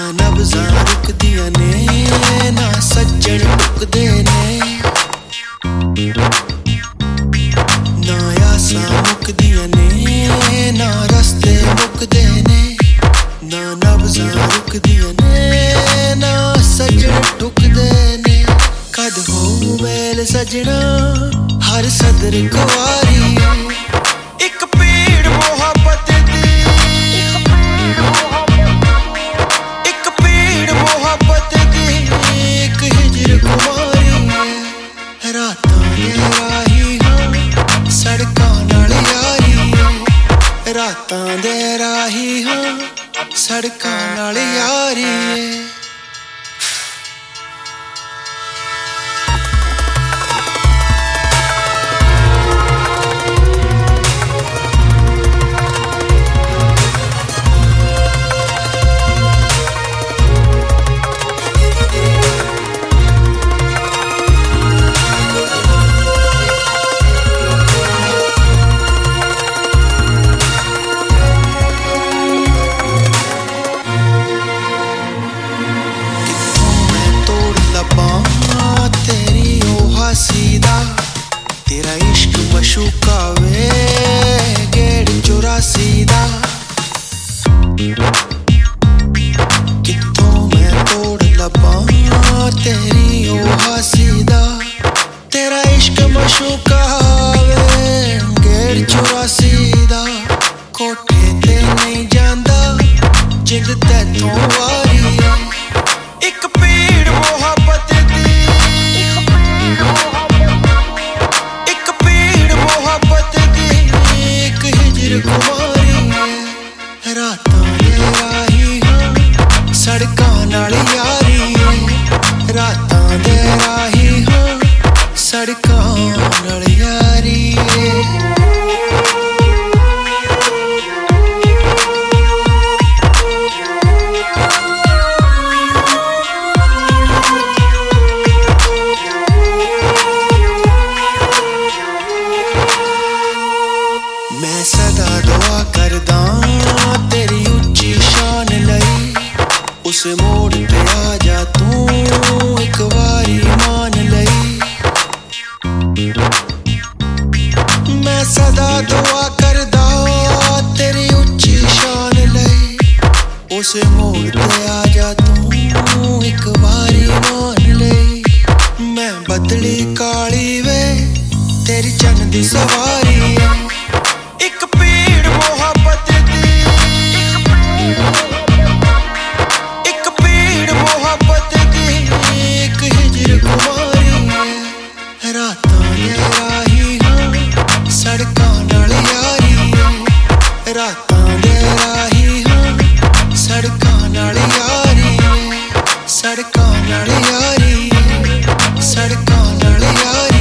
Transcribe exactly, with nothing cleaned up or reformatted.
नब्ज़ां रुकदियां ने ना सज्जन टुकदे ने, ना आसां मुकदियां ने ना रस्ते मुकदे ने, ना नब्ज़ां रुकदियां ने ना सज्जन टुकदे ने। कद हो मेल सजना हर सदर कुआरी, एक पेड़ मोहब्बत दी, एक पेड़ मोहब्बत दी, एक हिजर कुमारी है। रातां दे राही हां सड़कां नाल यारी है, रातां दे राही हां सड़कां नाल यारी है। तेरा इश्क मशूका वे गेड़ चौरासी दा, कित्थों मैं तोड़ लबां तेरी ओ हासी दा। तेरा इश्क मशूका वे गेड़ चौरासी दा, कोठे ते नहीं जांदा जिंद तैथों वारी है। एक पेड़ मोहब्बत दी, कुमारी है। रातां दे राही हां सड़कां नाल यारी है, रातां दे राही हां सड़कां नाल यारी है। मैं सदा दुआ करदा तेरी उच्ची शान लई, उस मोड़ पे आ जा तू एक वारी मान लई। मैं सदा दुआ करदा तेरी उच्ची शान लई, उस मोड़ पे आ जा तू एक वारी मान लई। मैं बदली काली वे तेरी चन्न दी सवारी है, एक पेड़ मोहब्बत दी, एक पेड़ मोहब्बत दी, एक हिजर कुमारी है। रातां दे राही हां सड़कां नाल यारी है, रातां दे राही हां सड़कां नाल यारी है, सड़कां नाल यारी है, सड़कां नाल यारी।